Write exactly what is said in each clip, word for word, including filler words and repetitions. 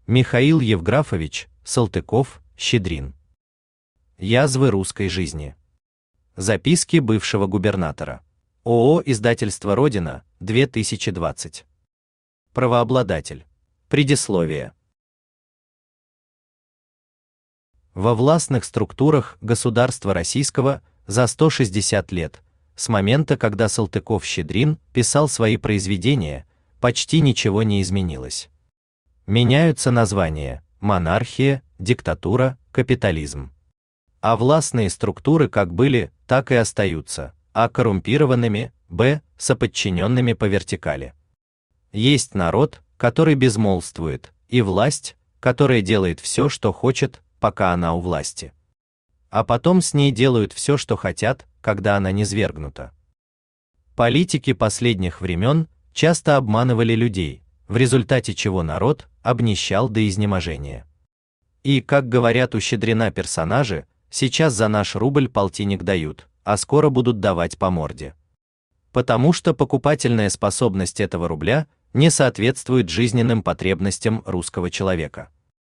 Михаил Евграфович Салтыков-Щедрин. Язвы русской жизни. Записки бывшего губернатора. ООО «Издательство Родина», две тысячи двадцать. Правообладатель. Предисловие. Во властных структурах государства российского за сто шестьдесят лет, с момента, когда Салтыков-Щедрин писал свои произведения, почти ничего не изменилось. Меняются названия: монархия, диктатура, капитализм. А властные структуры как были, так и остаются: а коррумпированными, б соподчиненными по вертикали. Есть народ, который безмолвствует, и власть, которая делает все, что хочет, пока она у власти. А потом с ней делают все, что хотят, когда она низвергнута. Политики последних времен часто обманывали людей, в результате чего народ обнищал до изнеможения. И, как говорят у Щедрина персонажи, сейчас за наш рубль полтинник дают, а скоро будут давать по морде. Потому что покупательная способность этого рубля не соответствует жизненным потребностям русского человека.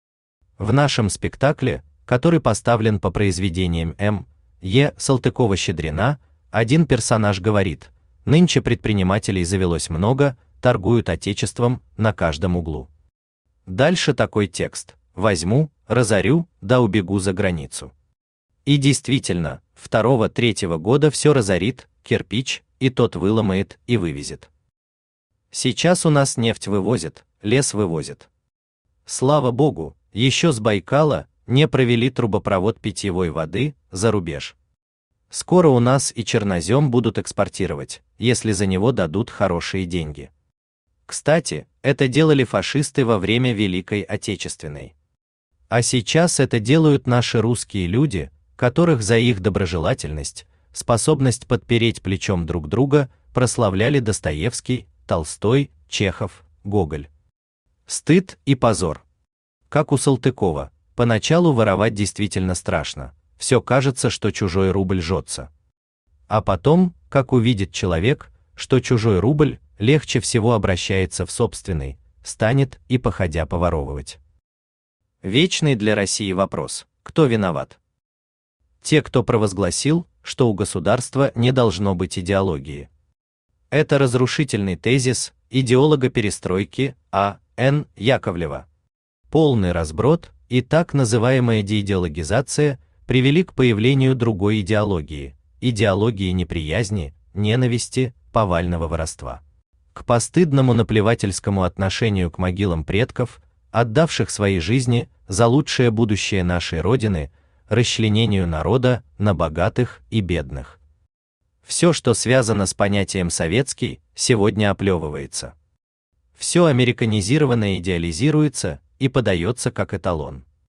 В нашем спектакле, который поставлен по произведениям М. Е. Салтыкова-Щедрина, один персонаж говорит: «Нынче предпринимателей завелось много, торгуют отечеством на каждом углу». Дальше такой текст: «Возьму, разорю, да убегу за границу». И действительно, второго-третьего года все разорит, кирпич, и тот выломает и вывезет. Сейчас у нас нефть вывозят, лес вывозят. Слава богу, еще с Байкала не провели трубопровод питьевой воды за рубеж. Скоро у нас и чернозем будут экспортировать, если за него дадут хорошие деньги. Кстати, это делали фашисты во время Великой Отечественной. А сейчас это делают наши русские люди, которых за их доброжелательность, способность подпереть плечом друг друга прославляли Достоевский, Толстой, Чехов, Гоголь. Стыд и позор. Как у Салтыкова, поначалу воровать действительно страшно, все кажется, что чужой рубль жжется. А потом, как увидит человек, что чужой рубль легче всего обращается в собственный, станет и походя поворовывать. Вечный для России вопрос: кто виноват? Те, кто провозгласил, что у государства не должно быть идеологии. Это разрушительный тезис идеолога перестройки А. Н. Яковлева. Полный разброд и так называемая деидеологизация привели к появлению другой идеологии, идеологии неприязни, ненависти, повального воровства. К постыдному наплевательскому отношению к могилам предков, отдавших свои жизни за лучшее будущее нашей Родины, расчленению народа на богатых и бедных. Все, что связано с понятием «советский», сегодня оплевывается. Все американизированное идеализируется и подается как эталон.